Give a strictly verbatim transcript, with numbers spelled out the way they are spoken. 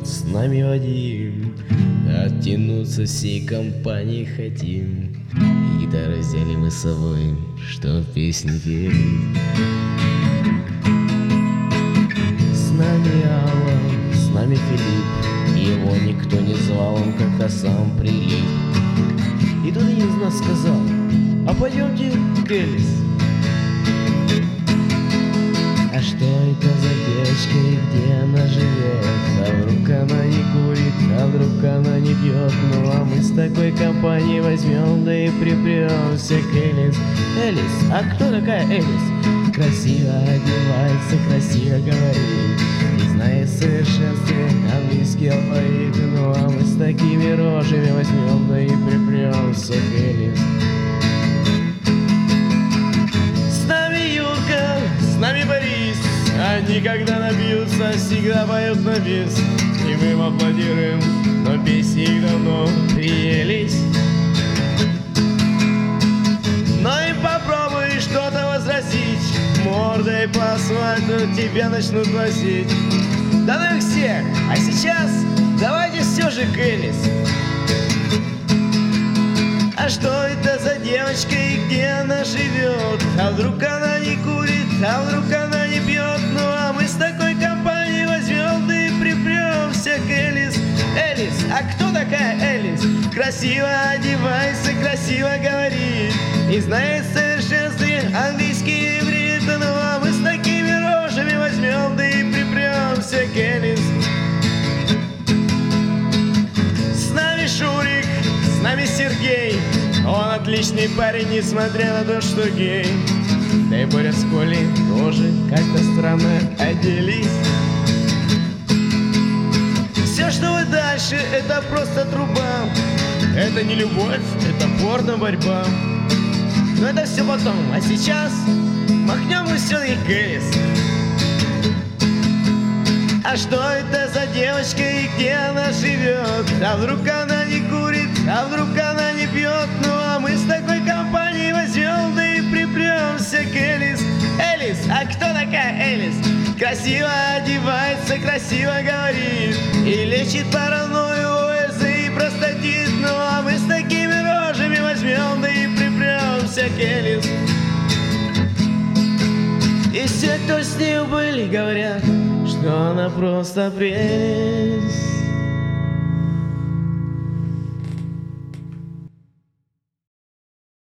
с нами Вадим. Оттянуться всей компанией хотим, и гитары взяли мы с собой, чтоб песни пели. С нами Алла, с нами Филипп, его никто не звал, он как-то сам прилип. И тут один из нас сказал: а пойдемте к Элис. А что это за девочка и где она живет? А вдруг она не курит, а вдруг она не пьет? Ну а мы с такой компанией возьмем, да и припремся к Элис. Элис, а кто такая Элис? Красиво одевается, красиво говорит, не знает в совершенстве английский алфавит. Ну а мы с такими рожами возьмем, да и припремся к Элис. С нами Юрка, с нами Борис, они когда напьются, всегда поют на бис. И мы им аплодируем, но песни их давно приелись. Но и попробуй что-то возразить, мордой по асфальту тебя начнут носить. Да ну их всех, а сейчас давайте все же к Элис. А что это за девочка и где она живет? А вдруг она не курит, а вдруг она не пьет? Ну а мы с такой компанией возьмем, да и припремся к Элис. Элис, а кто такая Элис? Красиво одевается, красиво говорит, и знает в совершенстве английский иврит. Ну а мы с такими рожами возьмем, да и припремся к Элис. С нами Шурик, с нами Сергей, он отличный парень, несмотря на то, что гей. Да и Боря с Колей тоже как-то странно оделись. Все, что вы дальше, это просто труба. Это не любовь, это порно-борьба. Но это все потом, а сейчас махнем мы все-таки к Элис. А что это за девочка и где она живет? А вдруг она не курит, а вдруг она не пьет? Ну а мы с такой компанией возьмем, да и припремся к Элис. Элис, а кто такая Элис? Красиво одевается, красиво говорит, и лечит паранойю, ОС и простатит. Ну а мы с такими рожами возьмем, да и припремся к Элис. И все, кто с ней были, говорят, что она просто прелесть.